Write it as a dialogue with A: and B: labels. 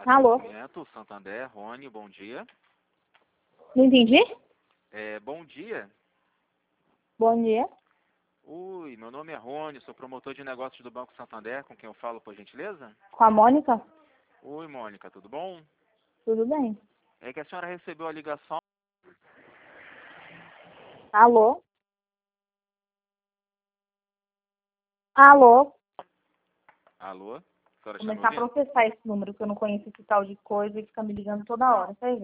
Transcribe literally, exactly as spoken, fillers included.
A: Alô?
B: Agradecimento, Santander, Rony, bom dia.
A: Não entendi?
B: É, bom dia.
A: Bom dia.
B: Oi, meu nome é Rony, sou promotor de negócios do Banco Santander, com quem eu falo, por gentileza?
A: Com a Mônica?
B: Oi, Mônica, tudo bom?
A: Tudo bem.
B: É que a senhora recebeu a ligação.
A: Alô? Alô?
B: Alô? A senhora está me
A: Começar a
B: ouvindo?
A: processar esse número, que eu não conheço esse tal de coisa e fica me ligando toda hora, tá vendo?